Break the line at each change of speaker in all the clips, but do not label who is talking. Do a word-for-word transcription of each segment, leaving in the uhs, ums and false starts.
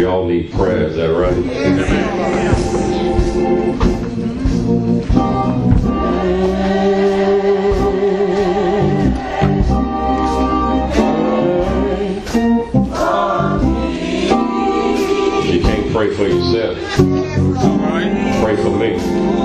all need prayer, is that right? You can't pray for yourself. Pray for me.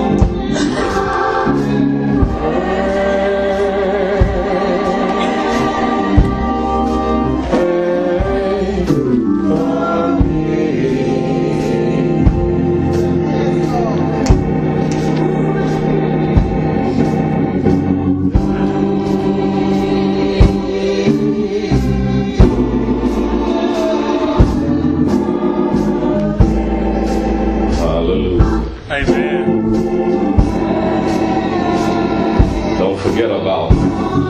Forget about it.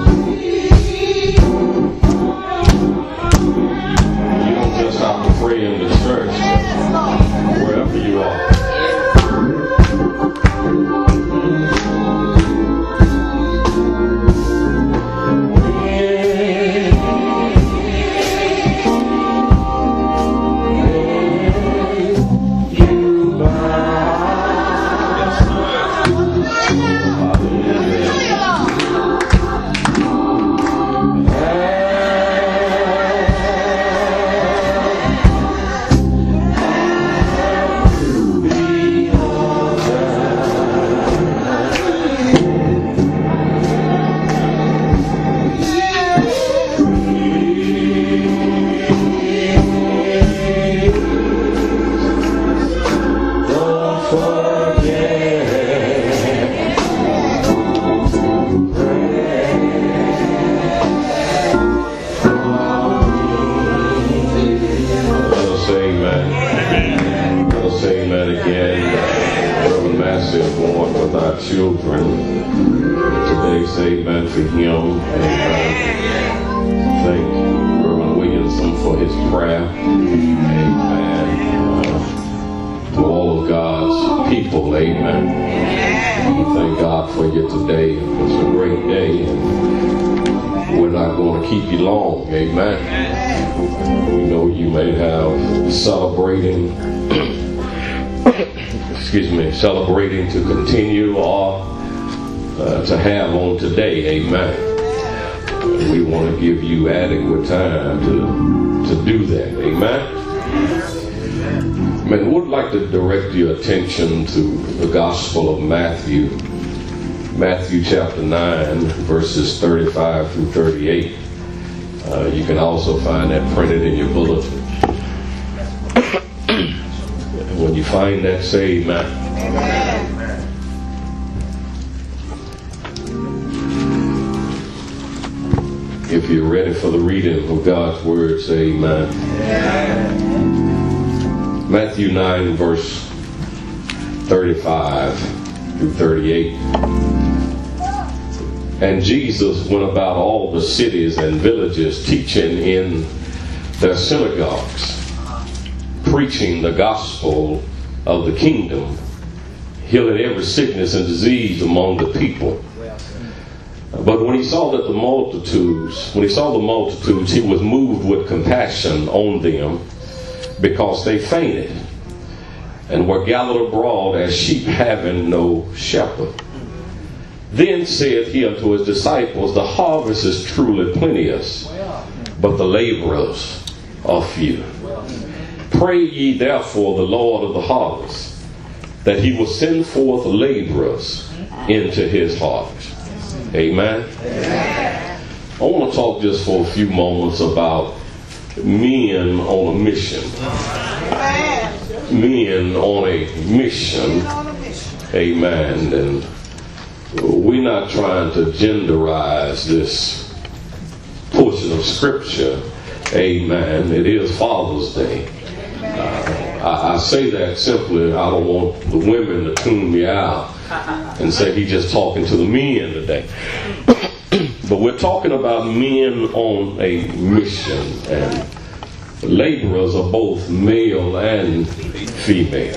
You don't just have to pray in the church, wherever you are. Children today, say amen for him. Amen. Thank Reverend Williamson for his prayer. Amen. Uh, to all of God's people, amen. We thank God for you today. It's a great day, and we're not going to keep you long. Amen. We know you may have celebrating. excuse me, celebrating to continue or uh, to have on today, amen. We want to give you adequate time to to do that, amen. I would like to direct your attention to the Gospel of Matthew, Matthew chapter nine, verses thirty-five through thirty-eight. Uh, you can also find that printed in your bulletin. When you find that, say amen. Amen. If you're ready for the reading of God's word, say amen. Amen. Matthew nine, verse thirty-five through thirty-eight. And Jesus went about all the cities and villages, teaching in their synagogues, preaching the gospel of the kingdom, healing every sickness and disease among the people. But when he saw that the multitudes, when he saw the multitudes, he was moved with compassion on them, because they fainted and were gathered abroad as sheep having no shepherd. Then said he unto his disciples, the harvest is truly plenteous, but the laborers are few. Pray ye therefore the Lord of the harvest, that he will send forth laborers into his harvest. Amen. Amen. I want to talk just for a few moments about men on a mission. Men on a mission. Amen. And we're not trying to genderize this portion of scripture. Amen. It is Father's Day. Uh, I, I say that simply, I don't want the women to tune me out and say he's just talking to the men today. But we're talking about men on a mission, and laborers are both male and female.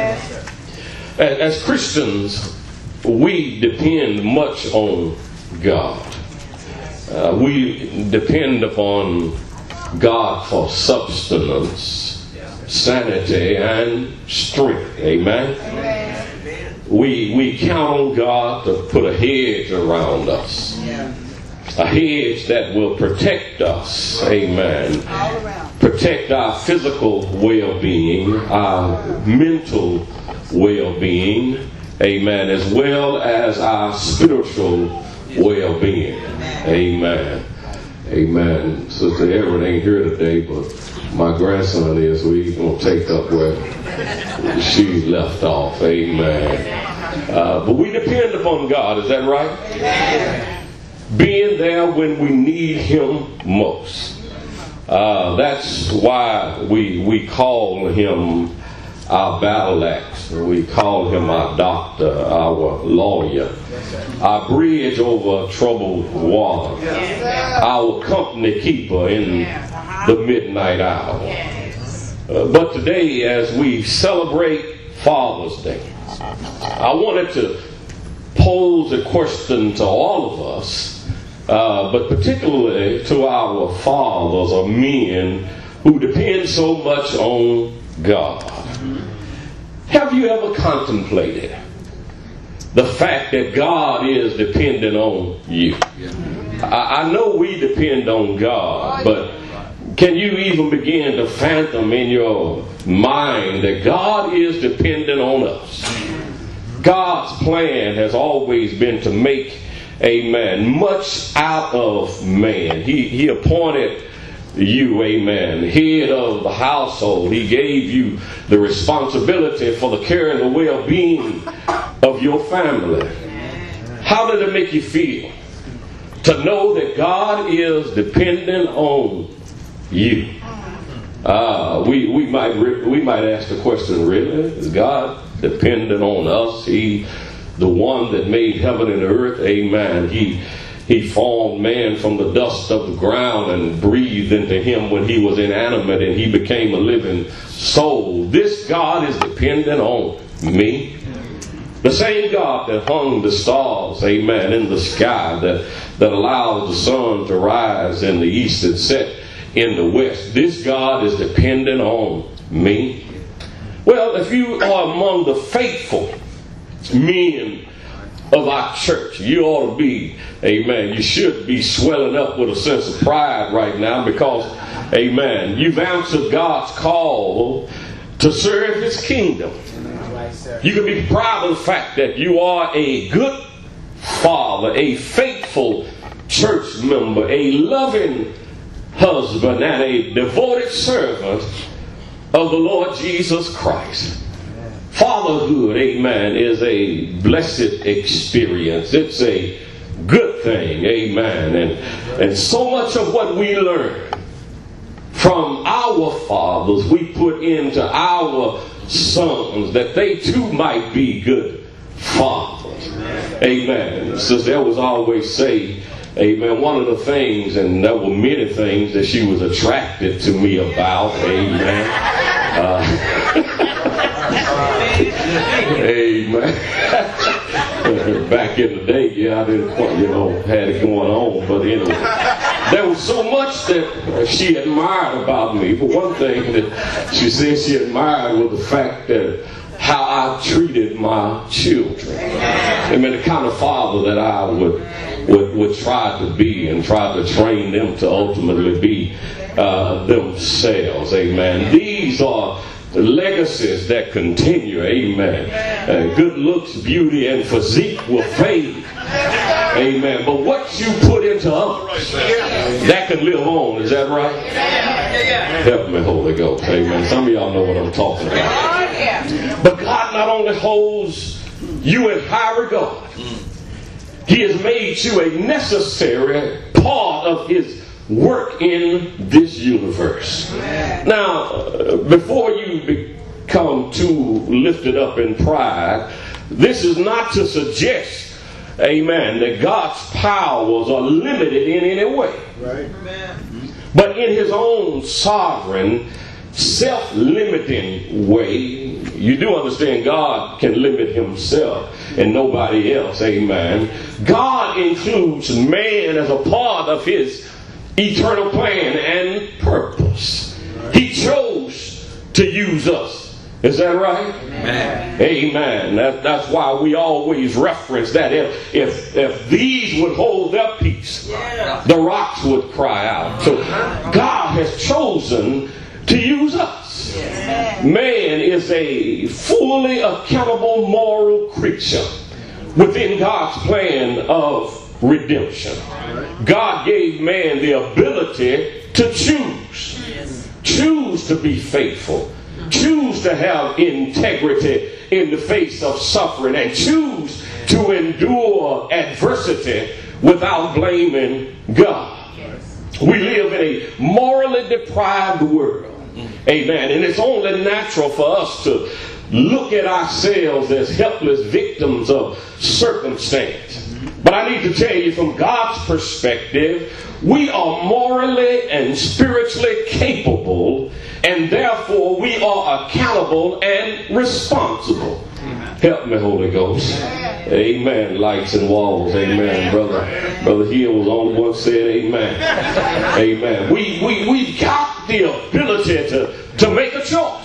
As Christians, we depend much on God. Uh, we depend upon God for substance sanity and strength. Amen. Amen. We, we count on God to put a hedge around us. Yeah. A hedge that will protect us. Amen. All around. Protect our physical well-being, our mental well-being, amen, as well as our spiritual well-being. Amen. Amen. Sister Erin ain't here today, but my grandson is. We're going to take up where she left off. Amen. Uh, but we depend upon God. Is that right? Amen. Being there when we need Him most. Uh, that's why we we call Him our battle axe. We call Him our doctor, our lawyer, our bridge over troubled water, our company keeper in the midnight hour. Uh, but today, as we celebrate Father's Day, I wanted to pose a question to all of us. Uh, but particularly to our fathers or men who depend so much on God. Have you ever contemplated the fact that God is dependent on you? I, I know we depend on God, but can you even begin to fathom in your mind that God is dependent on us? God's plan has always been to make, amen, much out of man. He, he appointed you, amen, head of the household. He gave you the responsibility for the care and the well-being of your family. How did it make you feel to know that God is dependent on you? Uh, we, we might we might ask the question, really? Is God dependent on us? He the one that made heaven and earth, amen. He he formed man from the dust of the ground and breathed into him when he was inanimate, and he became a living soul. This God is dependent on me. The same God that hung the stars, amen, in the sky, that, that allows the sun to rise in the east and set in the west. This God is dependent on me. Well, if you are among the faithful men of our church, you ought to be, amen, you should be swelling up with a sense of pride right now because, amen, you've answered God's call to serve His kingdom. You can be proud of the fact that you are a good father, a faithful church member, a loving husband, and a devoted servant of the Lord Jesus Christ. Fatherhood, amen, is a blessed experience. It's a good thing, amen. And, and so much of what we learn from our fathers, we put into our sons, that they too might be good fathers. Amen. Sister Elvis always say, amen, one of the things, and there were many things that she was attracted to me about, amen. Uh, Amen. Back in the day, yeah, I didn't quite, you know, had it going on. But anyway, there was so much that she admired about me. But one thing that she said she admired was the fact that how I treated my children. I mean, the kind of father that I would would, would try to be and try to train them to ultimately be uh, themselves. Amen. These are the legacies that continue, amen. Uh, good looks, beauty, and physique will fade, amen. But what you put into others, that can live on, is that right? Help me, Holy Ghost, amen. Some of y'all know what I'm talking about. But God not only holds you in high regard, He has made you a necessary part of His work in this universe. Now, before you become too lifted up in pride, this is not to suggest, amen, that God's powers are limited in any way. Right. But in His own sovereign, self-limiting way, you do understand God can limit Himself and nobody else, amen. God includes man as a part of His eternal plan and purpose. He chose to use us. Is that right? Amen. Amen. That, that's why we always reference that. If, if, if these would hold their peace, yeah. the rocks would cry out. So God has chosen to use us. Yeah. Man is a fully accountable moral creature within God's plan of redemption. God gave man the ability to choose. Choose to be faithful. Choose to have integrity in the face of suffering, and choose to endure adversity without blaming God. We live in a morally deprived world. Amen. And it's only natural for us to look at ourselves as helpless victims of circumstance. But I need to tell you, from God's perspective, we are morally and spiritually capable, and therefore we are accountable and responsible. Amen. Help me, Holy Ghost. Amen. Amen. Lights and walls. Amen. Brother Brother Hill was the only one said amen. Amen. We, we, we've got the ability to, to make a choice.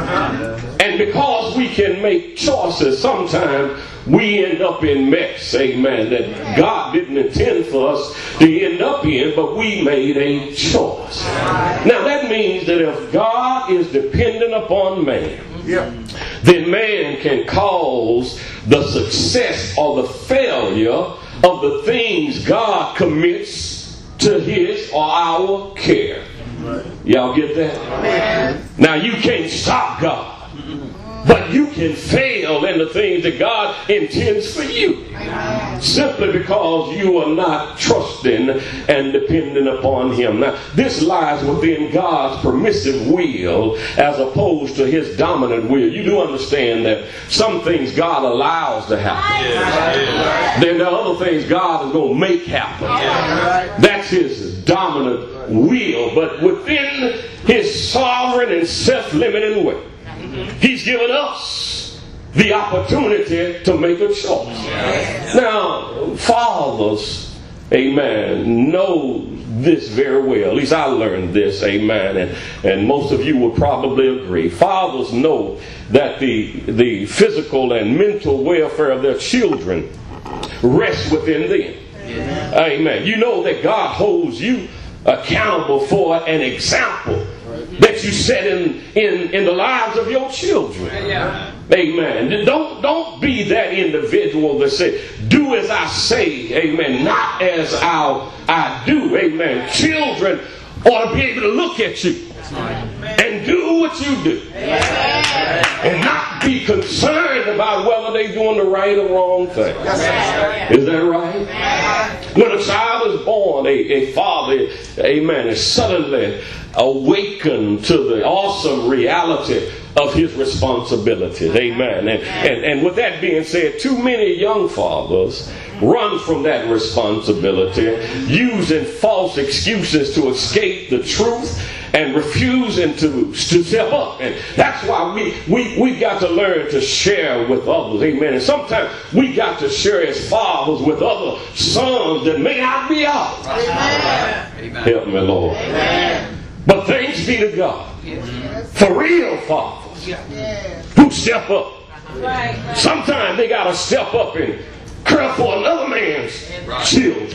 And because we can make choices, sometimes we end up in mess, amen, that God didn't intend for us to end up in, but we made a choice. Now that means that if God is dependent upon man, yeah. then man can cause the success or the failure of the things God commits to his or our care. Right. Y'all get that? Amen. Now you can't stop God, but you can fail in the things that God intends for you. Amen. Simply because you are not trusting and dependent upon him. Now this lies within God's permissive will as opposed to his dominant will. You do understand that some things God allows to happen. Yeah. Then there are other things God is going to make happen. Yeah. That's his dominant will. But within his sovereign and self-limiting way, he's given us the opportunity to make a choice. Yes. Now, fathers, amen, know this very well. At least I learned this, amen, and, and most of you would probably agree. Fathers know that the, the physical and mental welfare of their children rests within them. Yes. Amen. You know that God holds you accountable for an example that you set in, in, in the lives of your children. Yeah. Amen. Don't, don't be that individual that say, do as I say, amen, not as I, I do. Amen. Children ought to be able to look at you and do what you do. And not be concerned about whether they're doing the right or wrong thing. Is that right? When a child is born, a, a father, amen, is suddenly awakened to the awesome reality of his responsibilities. Amen. And, and, and with that being said, too many young fathers run from that responsibility, using false excuses to escape the truth and refusing to, to step up. And that's why we, we, we got to learn to share with others. Amen. And sometimes we got to share as fathers with other sons that may not be ours. Amen. Help me, Lord. Amen. But thanks be to God for real fathers who step up. Sometimes they got to step up and care for another man's children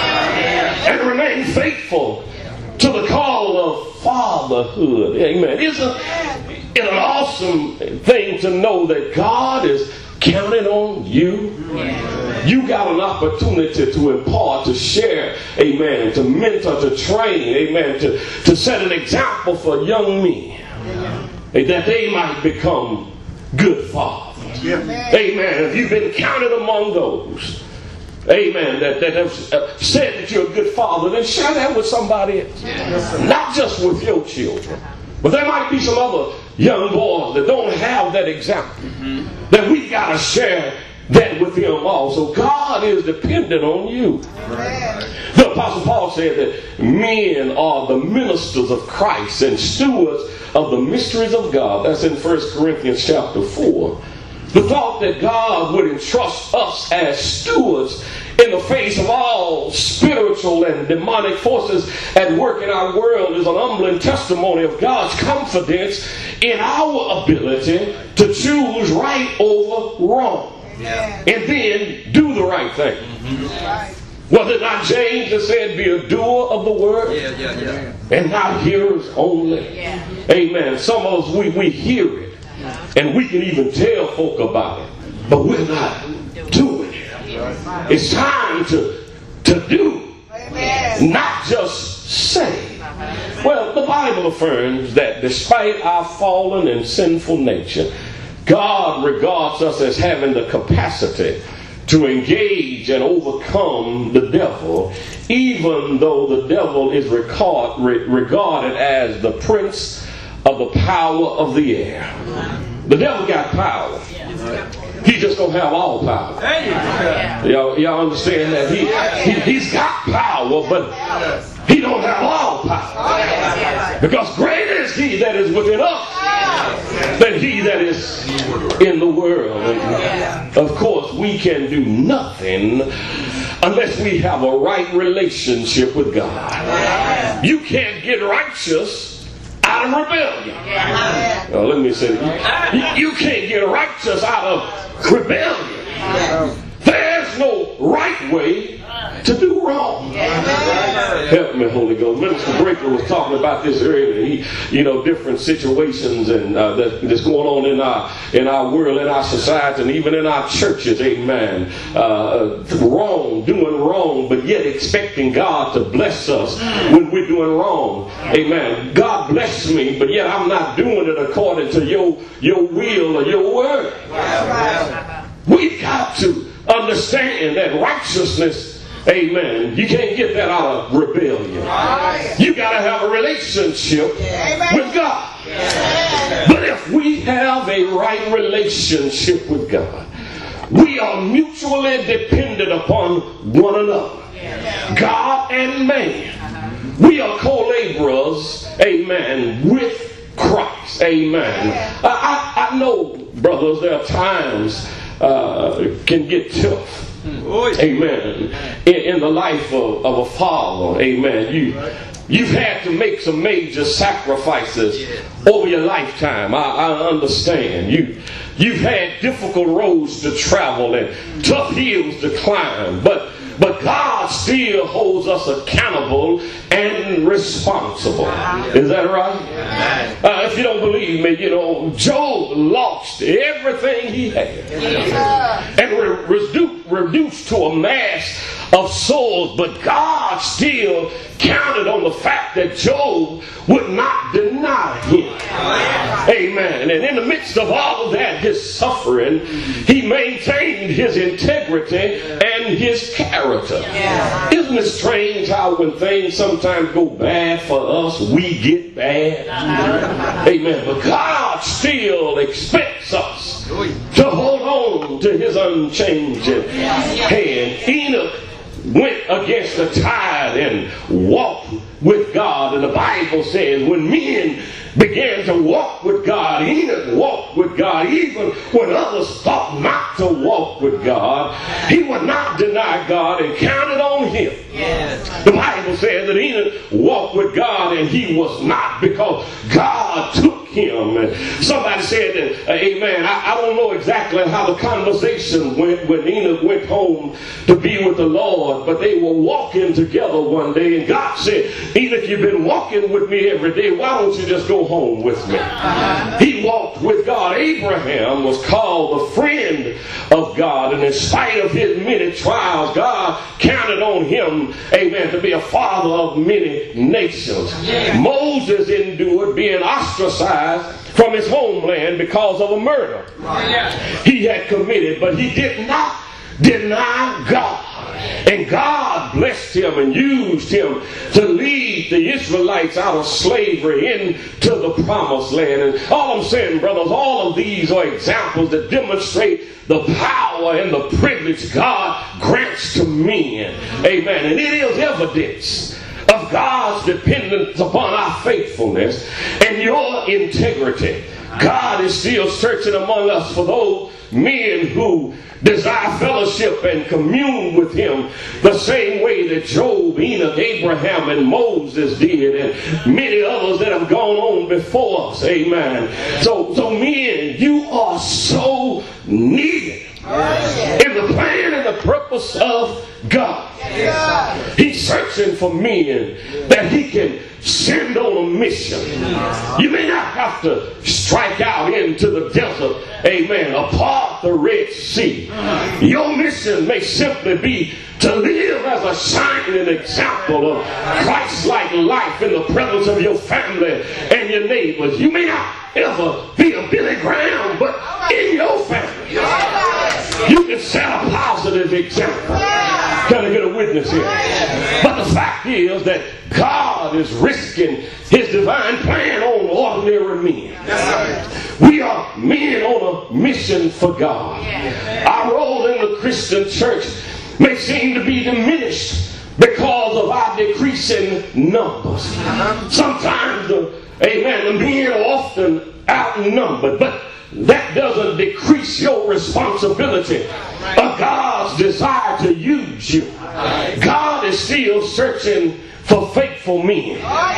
and remain faithful to the call of fatherhood. Amen. Isn't it an awesome thing to know that God is counting on you? You got an opportunity to impart, to share, amen, to mentor, to train, amen, to, to set an example for young men, that they might become good fathers. Amen. If you've been counted among those, amen, that, that have said that you're a good father, then share that with somebody else. Not just with your children, but there might be some other young boys that don't have that example. Mm-hmm. That we got to share that with them also. God is dependent on you. Right. The Apostle Paul said that men are the ministers of Christ and stewards of the mysteries of God. That's in First Corinthians chapter four. The thought that God would entrust us as stewards in the face of all spiritual and demonic forces at work in our world is an humbling testimony of God's confidence in our ability to choose right over wrong. Yeah. And then do the right thing. Mm-hmm. Was it not James that said, be a doer of the word? Yeah, yeah, yeah. And not hearers only. Yeah. Amen. Some of us, we, we hear it. And we can even tell folk about it. But we're not doing it. It's time to, to do. Amen. Not just say. Well, the Bible affirms that despite our fallen and sinful nature, God regards us as having the capacity to engage and overcome the devil, even though the devil is regard, re, regarded as the prince of the power of the air. The devil got power. He just don't have all power. Y'all, y'all understand that? He, he, he's got power, but he don't have all power. Because greater is he that is within us than he that is in the world. And of course, we can do nothing unless we have a right relationship with God. You can't get righteous out of rebellion. Now, let me say, you, you can't get righteous out of rebellion. There's no right way to do wrong. Help me, Holy Ghost. Minister Breaker was talking about this earlier. He, you know, different situations and uh, that, that's going on in our in our world, in our society, and even in our churches. Amen. Uh, wrong, doing wrong, but yet expecting God to bless us when we're doing wrong. Amen. God bless me, but yet I'm not doing it according to your your will or your word. We've got to understand that righteousness, amen, you can't get that out of rebellion. You got to have a relationship with God. But if we have a right relationship with God, we are mutually dependent upon one another, God and man. We are co-laborers, amen, with Christ, amen. I, I, I know, brothers, there are times Uh, can get tough, amen, in, in the life of, of a father, amen. You, you've had to make some major sacrifices over your lifetime. I, I understand. You, you've had difficult roads to travel and tough hills to climb, but But God still holds us accountable and responsible. Is that right? Uh, if you don't believe me, you know, Job lost everything he had and were reduced, reduced to a mass of souls. But God still counted on the fact that Job would not deny him. Amen. And in the midst of all of that, his suffering, he maintained his integrity and his character. Yeah. Isn't it strange how when things sometimes go bad for us, we get bad? Uh-huh. Amen. But God still expects us to hold on to his unchanging hand. Enoch went against the tide and walked with God. And the Bible says when men began to walk with God, Enoch walked with God even when others thought not to walk with God. He would not deny God and counted on him. Yes. The Bible says that Enoch walked with God and he was not, because God took him. And somebody said that, uh, amen, I, I don't know exactly how the conversation went when Enoch went home to be with the Lord, but they were walking together one day and God said, Enoch, you've been walking with me every day. Why don't you just go home with me? He walked with God. Abraham was called the friend of God, and in spite of his many trials, God counted on him, amen, to be a father of many nations. Yeah. Moses endured being ostracized from his homeland because of a murder he had committed, but he did not deny God. And God blessed him and used him to lead the Israelites out of slavery into the promised land. And all I'm saying, brothers, all of these are examples that demonstrate the power and the privilege God grants to men. Amen. And it is evidence of God's dependence upon our faithfulness and your integrity. God is still searching among us for those men who desire fellowship and commune with him the same way that Job, Enoch, Abraham, and Moses did, and many others that have gone on before us. Amen. So, so men, you are so needed in the plan and the purpose of God. He's searching for men that he can send on a mission. You may not have to strike out into the desert, amen, apart the Red Sea. Your mission may simply be to live as a shining example of Christ-like life in the presence of your family and your neighbors. You may not ever be a Billy Graham, but in your family, you can set a positive example. Can I get a witness here? But the fact is that God is risking his divine plan on ordinary men. We are men on a mission for God. Our role in the Christian church may seem to be diminished because of our decreasing numbers. Sometimes the, amen, the men are often outnumbered, but that doesn't decrease your responsibility or God's desire to use you. God is still searching for faithful men.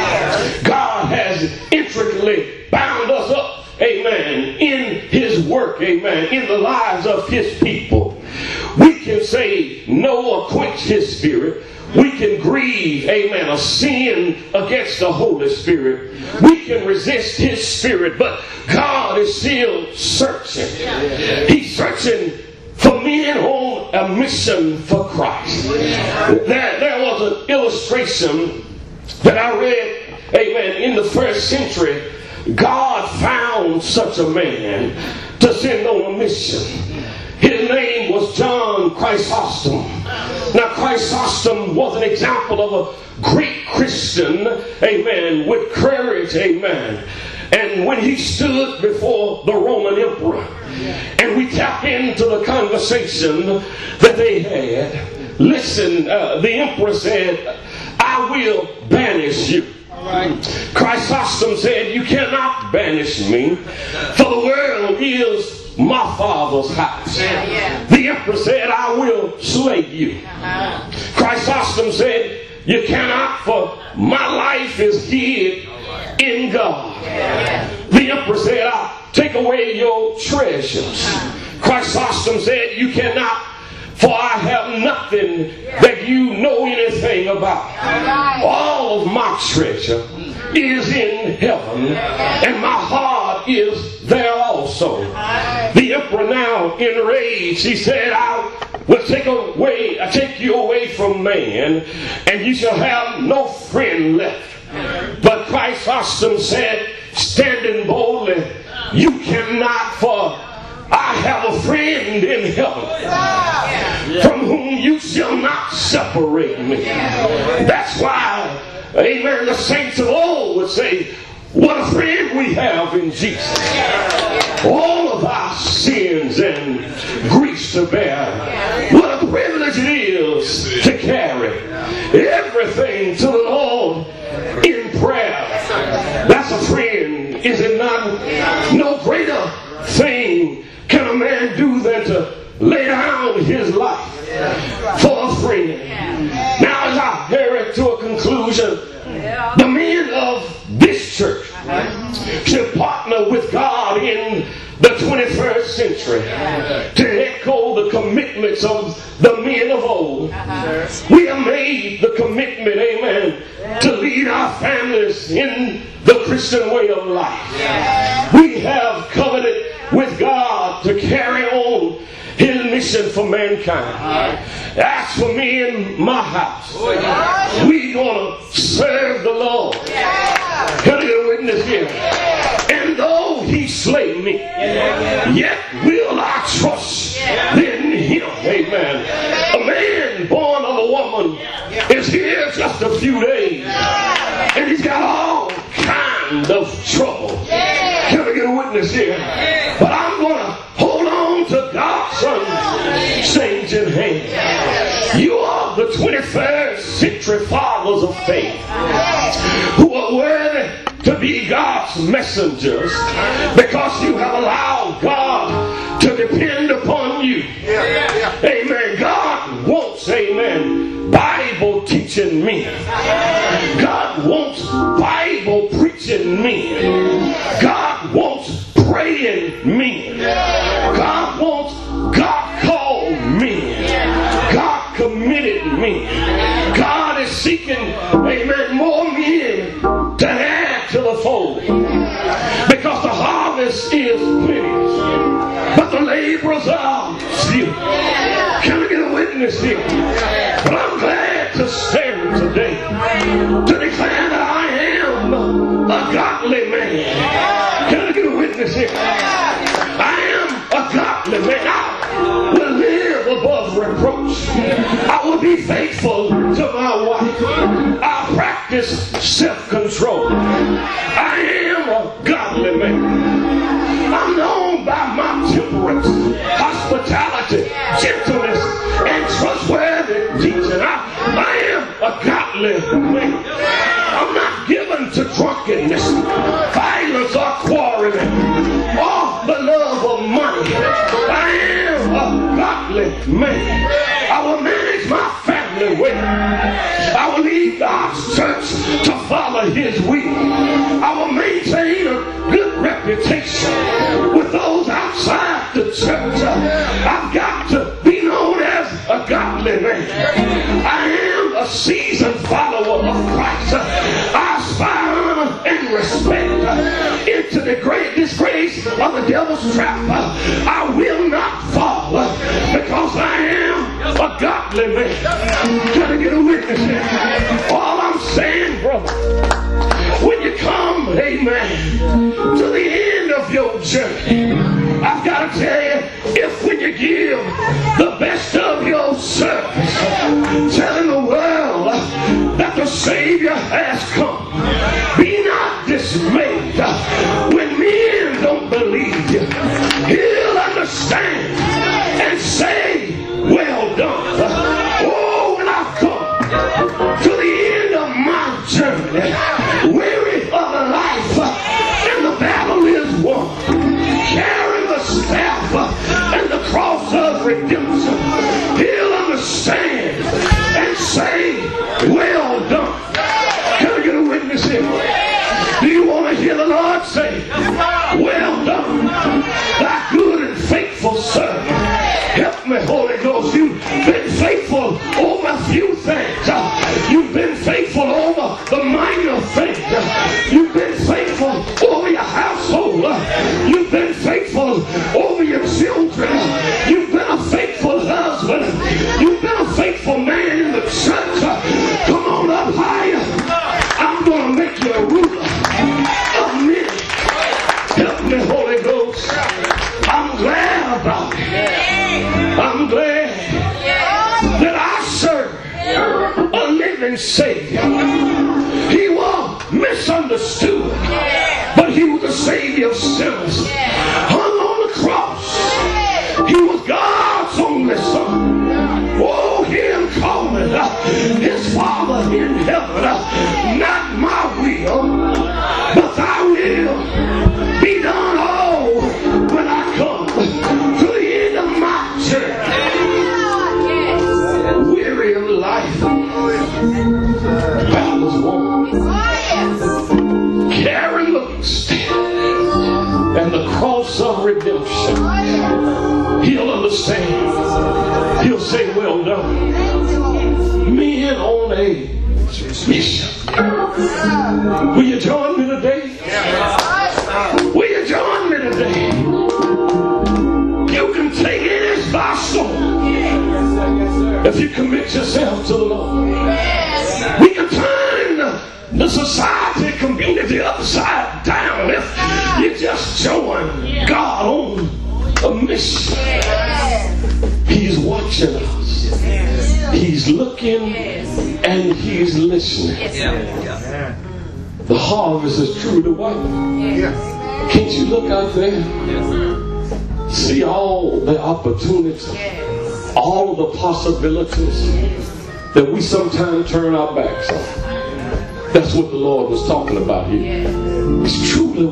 God has intricately bound us up, amen, in his work, amen, in the lives of his people. We can say no or quench his spirit. We can grieve, amen, a sin against the Holy Spirit. We can resist his spirit, but God is still searching. He's searching for men on a mission for Christ. There, there was an illustration that I read, amen, in the first century. God found such a man to send on a mission. His name was John Chrysostom. Now, Chrysostom was an example of a great Christian, amen, with courage, amen. And when he stood before the Roman emperor, and we tap into the conversation that they had, listen, uh, the emperor said, I will banish you. Chrysostom said, you cannot banish me, for the world is my father's house. Yeah, yeah. The emperor said, I will slay you. Uh-huh. Chrysostom said, you cannot, for my life is hid in God. Yeah. The emperor said, I'll take away your treasures. Uh-huh. Chrysostom said, you cannot, for I have nothing that you know anything about. Right. All of my treasure is in heaven, and my heart is there also. The emperor now enraged, he said, I will take away, I take you away from man, and you shall have no friend left. But Chrysostom said, standing boldly, you cannot, for I have a friend in heaven from whom you shall not separate me. That's why, amen, the saints of old would say, what a friend we have in Jesus. All of our sins and griefs to bear. What a privilege it is to carry everything to the Lord in prayer. That's a friend, is it not? No greater thing can a man do than to lay down his life for a friend. Now, as I hurry to a conclusion, the men of this church should partner with God in the twenty-first century to echo the commitments of the men of old. We have made the commitment, amen, to lead our families in the Christian way of life. We have covenanted with God to carry on his mission for mankind. As for me and my house, we're going to serve the Lord. Can I get a witness here? And though he slay me, yet will I trust in him. Amen. A man born of a woman is here just a few days, and he's got all kinds of trouble. Can I get a witness here? But I'm going to hold on to God's Son, saints in hand. You are the twenty-first century fathers of faith who are worthy to be God's messengers because you have allowed God to depend amen, Bible teaching men. God wants Bible preaching men. God wants praying men. God wants God called men. God committed men. God is seeking, amen, more men to add to the fold. Because the harvest is plenteous, but the laborers are few. Can I get a witness here? But I'm glad to stand today to declare that I am a godly man. Can I get a witness here? I am a godly man. I will live above reproach. I will be faithful to my wife. I practice self-control. I am a godly man. I'm known by my temperance, hospitality, gentleness, and trustworthy teaching. I, I am a godly man. I'm not given to drunkenness, violence, or quarreling, or the love of money. I am a godly man. I will manage my family well. I will lead God's church to follow His will. I will maintain a good reputation with those outside the church. I've got to be known as a godly man. I am a seasoned follower of Christ. I aspire honor and respect into the great disgrace of the devil's trap. I will not fall because I am a godly man. Can I get a witness here? All I'm saying, brother, when you come, amen, to the end of your journey, I've got to tell you, if when you give the best of your service, telling the world that the Savior has come, be not dismayed when men don't believe you. He'll understand and say, well done. Oh, when I come to the end of my journey, weary of the life, and the battle is won, carry the staff and the cross of redemption, he'll understand and say, well done. Can I get a witness here? Do you want to hear the Lord say, well done, thy good and faithful servant? Help me, Holy Ghost. You've been faithful over a few things. You've been faithful over the minor things. You've been faithful over your household. You've been faithful over your children. You've been a faithful husband. You've been a faithful man in the church. Come on up higher. I'm going to make you a ruler of men. Help me, Holy Ghost. I'm glad about it. I'm glad that I serve a living Savior. He was misunderstood, but He was the Savior of sinners. Hung on the cross. He was God's only Son. Oh, Him calling His Father in heaven. Not my will, but Thy will be done. Oh, when I come to the end of my journey, weary of life, battles won, carrying the staff and the cross of redemption. He'll understand. He'll say, well done. Men on a mission. Will you join me today? Will you join me today? You can take it as by storm if you commit yourself to the Lord. We can turn the, the society, community upside down if you just join God on a mission. He's watching us. He's looking and He's listening. The harvest is truly white. Can't you look out there? See all the opportunities, all of the possibilities that we sometimes turn our backs on. That's what the Lord was talking about here. It's truly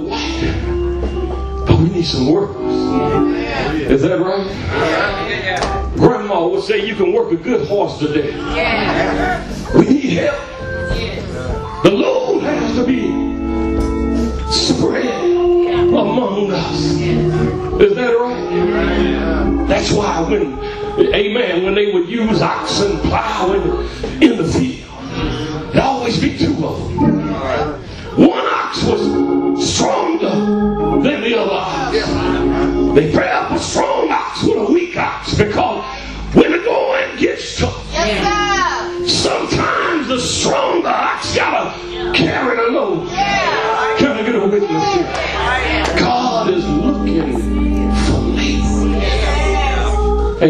white, but we need some workers. Is that right? Grandma grandma would say, you can work a good horse to death. Yeah. We need help. Yeah. The load has to be spread yeah. among us. Yeah. Is that right? Yeah. That's why when, amen, when they would use oxen plowing in the field, there'd always be two of them. One ox was stronger than the other ox. Yeah. They pair up a strong ox with a weak ox because when the going gets tough, yeah. sometimes the stronger ox gotta yeah. carry the load. Yeah. Can I get a witness here? Yeah. God is looking for labor. Yeah.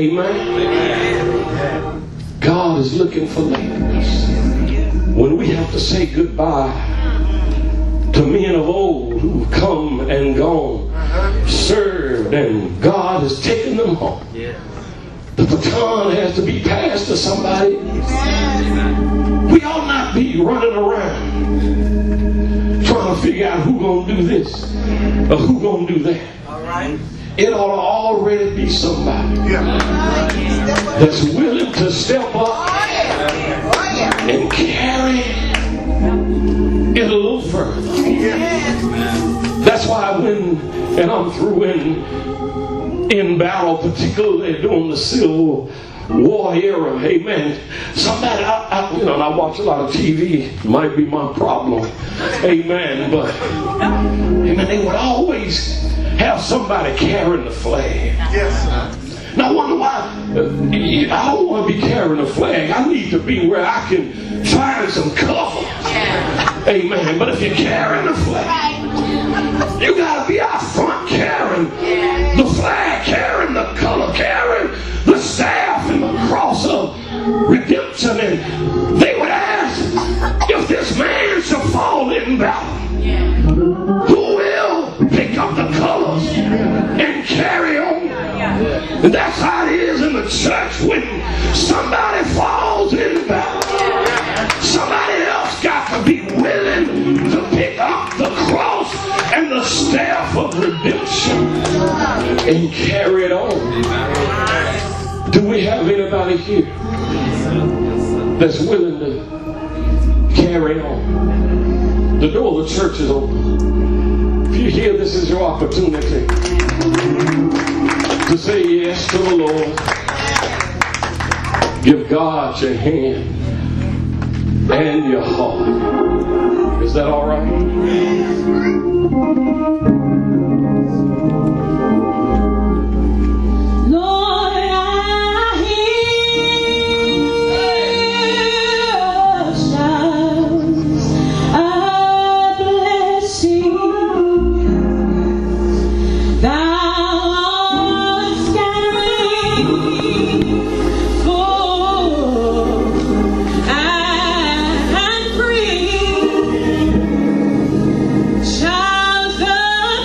Amen. God is looking for laborers. When we have to say goodbye to men of old who've come and gone, uh-huh. served, and God has taken them home. Yeah. The baton has to be passed to somebody. Amen. We ought not be running around trying to figure out who's going to do this or who's going to do that. All right. It ought to already be somebody yeah. that's willing to step up and carry it a little further. That's why when, and I'm through in, in battle, particularly during the Civil War era, amen. Somebody, I, I, you know, and I watch a lot of T V, might be my problem, amen. But, amen, they would always have somebody carrying the flag. Yes. Now I wonder why. Uh, I don't want to be carrying a flag. I need to be where I can find some cover. Yeah. Amen. But if you're carrying the flag, you got to be out front carrying yeah. the flag, carrying the color, carrying the staff and the cross of redemption. And they would ask, if this man shall fall in battle, yeah. who will pick up the colors and carry on? And that's how it is in the church. When somebody falls in battle, somebody else got to be willing to pick up the cross and the staff of redemption and carry it on. Do we have anybody here that's willing to carry on? The door of the church is open. If you're here, this is your opportunity to say yes to the Lord. Give God your hand and your heart. Is that all right?
Child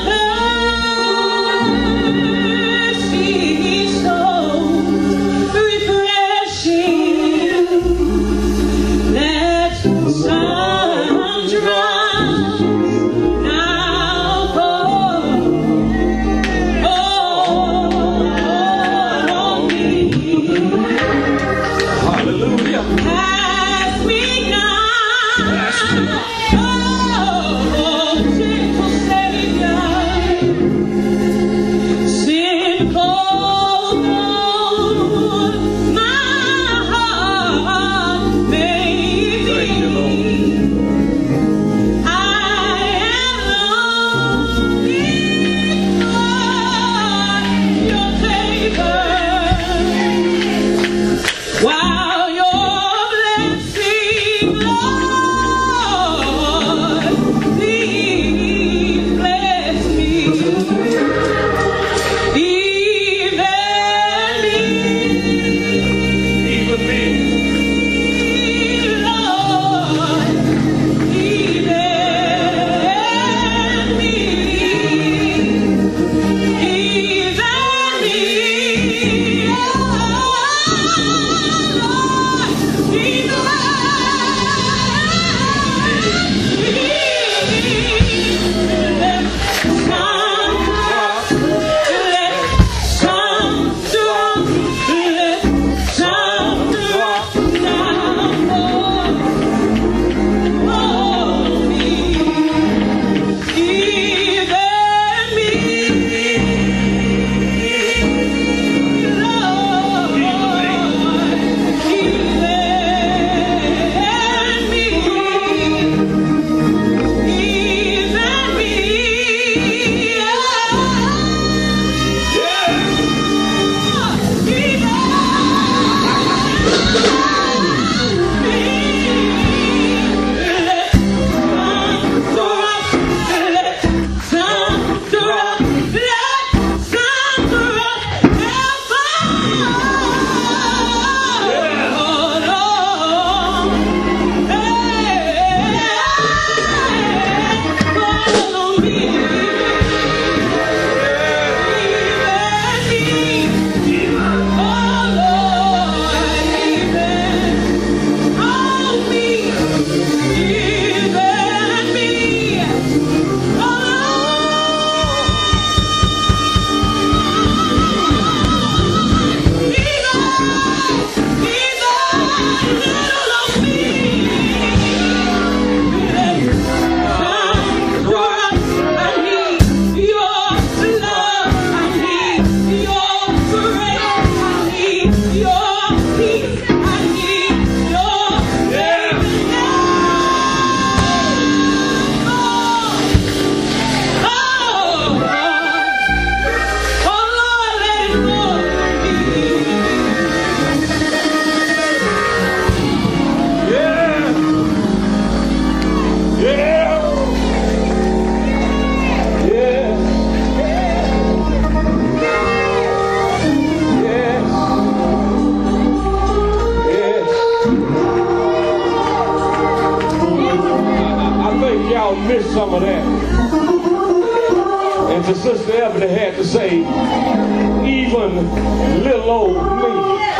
to Sister Ebony had to say, even little old me,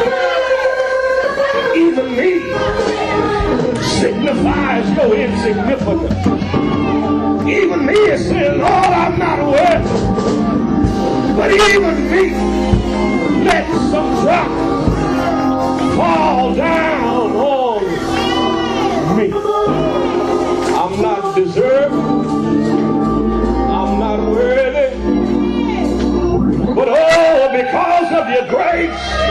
even me signifies your insignificance. Even me is saying, Lord, I'm not worthy. But even me, let some drop fall down on me. I'm not deserving. I'm not worthy. But oh, because of your grace,